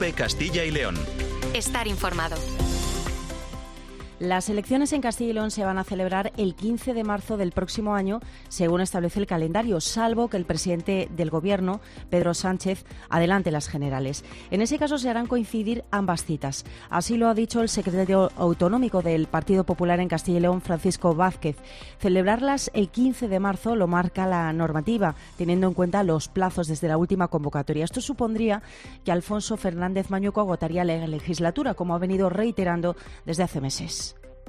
COPE Castilla y León. Estar informado. Las elecciones en Castilla y León se van a celebrar el 15 de marzo del próximo año, según establece el calendario, salvo que el presidente del Gobierno, Pedro Sánchez, adelante las generales. En ese caso se harán coincidir ambas citas. Así lo ha dicho el secretario autonómico del Partido Popular en Castilla y León, Francisco Vázquez. Celebrarlas el 15 de marzo lo marca la normativa, teniendo en cuenta los plazos desde la última convocatoria. Esto supondría que Alfonso Fernández Mañueco agotaría la legislatura, como ha venido reiterando desde hace meses.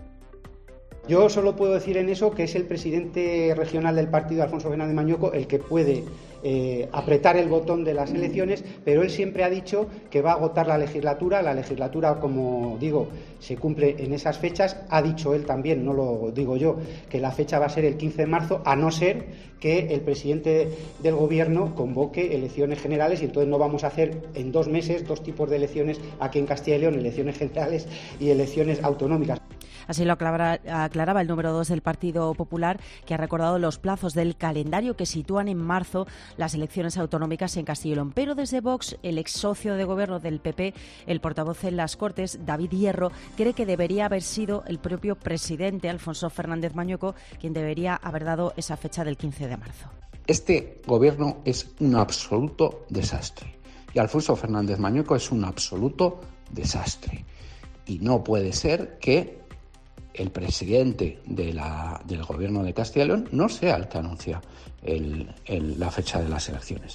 Yo solo puedo decir en eso que es el presidente regional del partido, Alfonso Fernández Mañueco, el que puede apretar el botón de las elecciones, pero él siempre ha dicho que va a agotar la legislatura. La legislatura, como digo, se cumple en esas fechas. Ha dicho él también, no lo digo yo, que la fecha va a ser el 15 de marzo, a no ser que el presidente del Gobierno convoque elecciones generales, y entonces no vamos a hacer en 2 meses 2 tipos de elecciones aquí en Castilla y León, elecciones generales y elecciones autonómicas. Así lo aclaraba el número 2 del Partido Popular, que ha recordado los plazos del calendario que sitúan en marzo las elecciones autonómicas en Castilla y León. Pero desde Vox, el ex socio de gobierno del PP, el portavoz en las Cortes, David Hierro, cree que debería haber sido el propio presidente, Alfonso Fernández Mañueco, quien debería haber dado esa fecha del 15 de marzo. Este gobierno es un absoluto desastre y Alfonso Fernández Mañueco es un absoluto desastre. Y no puede ser que el presidente del Gobierno de Castilla y León no sea el que anuncia la fecha de las elecciones.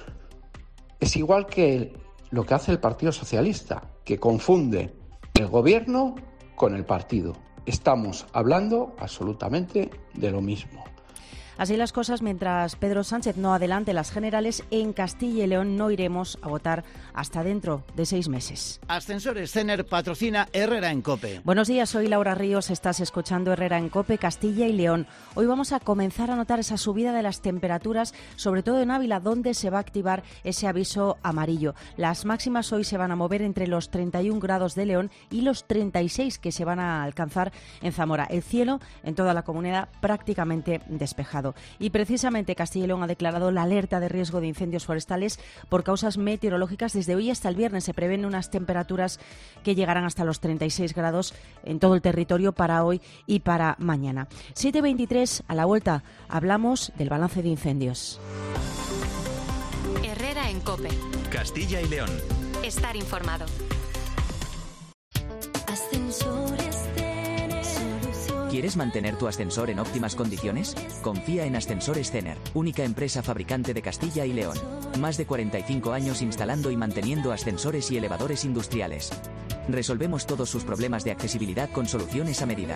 Es igual que lo que hace el Partido Socialista, que confunde el Gobierno con el partido. Estamos hablando absolutamente de lo mismo. Así las cosas, mientras Pedro Sánchez no adelante las generales, en Castilla y León no iremos a votar hasta dentro de 6 meses. Ascensores Cener patrocina Herrera en COPE. Buenos días, soy Laura Ríos, estás escuchando Herrera en COPE, Castilla y León. Hoy vamos a comenzar a notar esa subida de las temperaturas, sobre todo en Ávila, donde se va a activar ese aviso amarillo. Las máximas hoy se van a mover entre los 31 grados de León y los 36 que se van a alcanzar en Zamora. El cielo en toda la comunidad prácticamente despejado. Y precisamente Castilla y León ha declarado la alerta de riesgo de incendios forestales por causas meteorológicas. Desde hoy hasta el viernes se prevén unas temperaturas que llegarán hasta los 36 grados en todo el territorio para hoy y para mañana. 7:23, a la vuelta hablamos del balance de incendios. Herrera en COPE. Castilla y León. Estar informado. ¿Quieres mantener tu ascensor en óptimas condiciones? Confía en Ascensores Cener, única empresa fabricante de Castilla y León. Más de 45 años instalando y manteniendo ascensores y elevadores industriales. Resolvemos todos sus problemas de accesibilidad con soluciones a medida.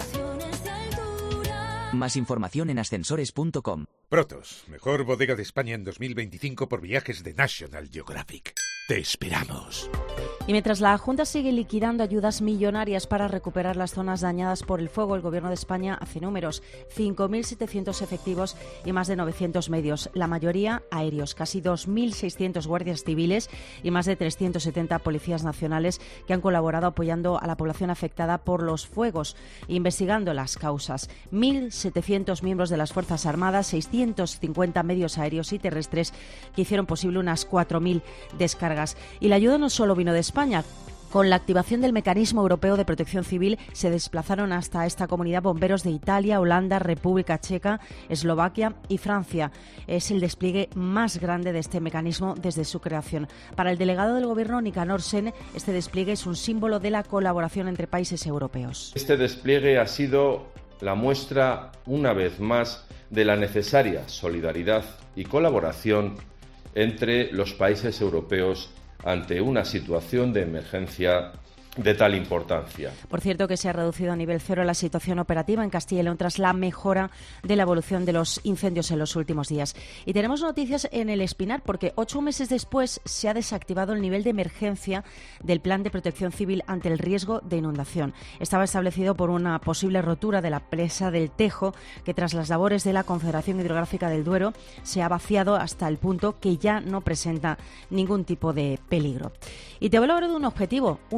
Más información en ascensores.com. Protos, mejor bodega de España en 2025 por viajes de National Geographic. Te esperamos. Y mientras la Junta sigue liquidando ayudas millonarias para recuperar las zonas dañadas por el fuego, el Gobierno de España hace números: 5.700 efectivos y más de 900 medios, la mayoría aéreos, casi 2.600 guardias civiles y más de 370 policías nacionales que han colaborado apoyando a la población afectada por los fuegos, investigando las causas. 1.700 miembros de las Fuerzas Armadas, 650 medios aéreos y terrestres que hicieron posible unas 4.000 descargas. Y la ayuda no solo vino de España. Con la activación del Mecanismo Europeo de Protección Civil se desplazaron hasta esta comunidad bomberos de Italia, Holanda, República Checa, Eslovaquia y Francia. Es el despliegue más grande de este mecanismo desde su creación. Para el delegado del Gobierno, Nicanor Sen, este despliegue es un símbolo de la colaboración entre países europeos. Este despliegue ha sido la muestra, una vez más, de la necesaria solidaridad y colaboración entre los países europeos ante una situación de emergencia de tal importancia. Por cierto, que se ha reducido a nivel cero la situación operativa en Castilla y León tras la mejora de la evolución de los incendios en los últimos días. Y tenemos noticias en el Espinar porque 8 meses después se ha desactivado el nivel de emergencia del Plan de Protección Civil ante el riesgo de inundación. Estaba establecido por una posible rotura de la presa del Tejo, que tras las labores de la Confederación Hidrográfica del Duero se ha vaciado hasta el punto que ya no presenta ningún tipo de peligro. Y te hablo ahora de un objetivo, un estatuto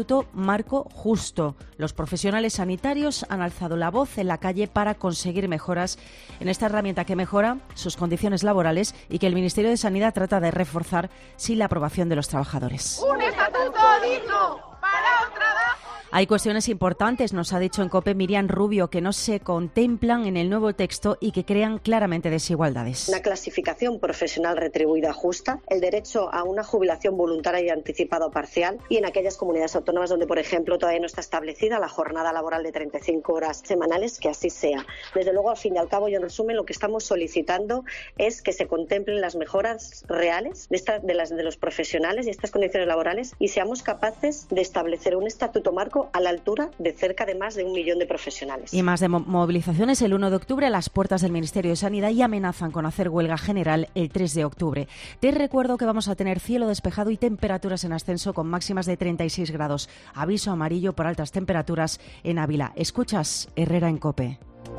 estatuto marco justo. Los profesionales sanitarios han alzado la voz en la calle para conseguir mejoras en esta herramienta que mejora sus condiciones laborales y que el Ministerio de Sanidad trata de reforzar sin la aprobación de los trabajadores. ¡Un estatuto digno para un trabajo! Hay cuestiones importantes, nos ha dicho en COPE Miriam Rubio, que no se contemplan en el nuevo texto y que crean claramente desigualdades. Una clasificación profesional retribuida justa, el derecho a una jubilación voluntaria y anticipada o parcial, y en aquellas comunidades autónomas donde, por ejemplo, todavía no está establecida la jornada laboral de 35 horas semanales, que así sea. Desde luego, al fin y al cabo, y en resumen, lo que estamos solicitando es que se contemplen las mejoras reales de los profesionales y estas condiciones laborales y seamos capaces de establecer un estatuto marco a la altura de cerca de más de 1 millón de profesionales. Y más de movilizaciones el 1 de octubre a las puertas del Ministerio de Sanidad y amenazan con hacer huelga general el 3 de octubre. Te recuerdo que vamos a tener cielo despejado y temperaturas en ascenso con máximas de 36 grados. Aviso amarillo por altas temperaturas en Ávila. Escuchas Herrera en COPE.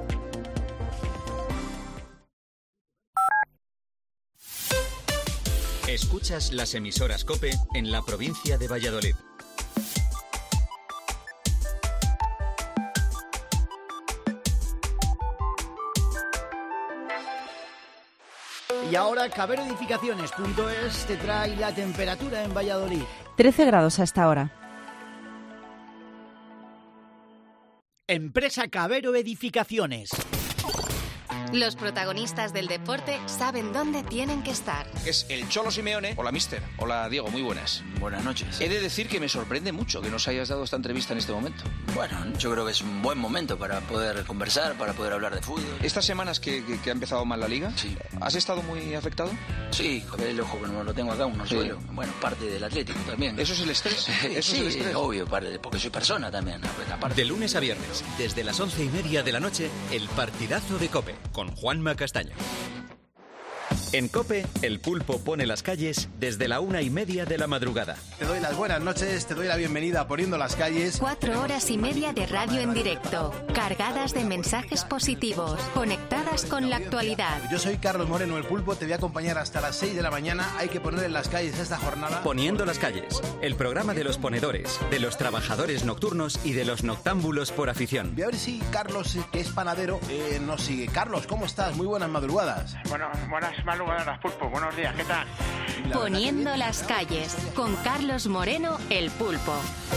Escuchas las emisoras COPE en la provincia de Valladolid. Y ahora caberoedificaciones.es te trae la temperatura en Valladolid. 13 grados a esta hora. Empresa Cabero Edificaciones. Los protagonistas del deporte saben dónde tienen que estar. Es el Cholo Simeone. Hola, mister. Hola, Diego. Muy buenas. Buenas noches. He de decir que me sorprende mucho que nos hayas dado esta entrevista en este momento. Bueno, yo creo que es un buen momento para poder conversar, para poder hablar de fútbol. ¿Estas semanas que ha empezado mal la Liga? Sí. ¿Has estado muy afectado? Sí, el ojo que no lo tengo acá, un suelo. Bueno, parte del Atlético también. ¿Eso es el estrés? ¿Eso sí, es el estrés? Obvio, porque soy persona también. De lunes a viernes, desde las 11:30 de la noche, el partidazo de COPE, con Juanma Castaño. En COPE, el pulpo pone las calles desde la 1:30 de la madrugada. Te doy las buenas noches, te doy la bienvenida a Poniendo las Calles. 4 horas y media de radio en directo, cargadas de mensajes positivos, conectadas con la actualidad. Yo soy Carlos Moreno, el pulpo, te voy a acompañar hasta las 6 de la mañana. Hay que poner en las calles esta jornada. Poniendo las calles, el programa de los ponedores, de los trabajadores nocturnos y de los noctámbulos por afición. Voy a ver si Carlos, que es panadero, nos sigue. Carlos, ¿cómo estás? Muy buenas madrugadas. Bueno, buenas madrugadas, pulpo. Buenos días, ¿qué tal? Poniendo las calles, con Carlos Moreno, el pulpo.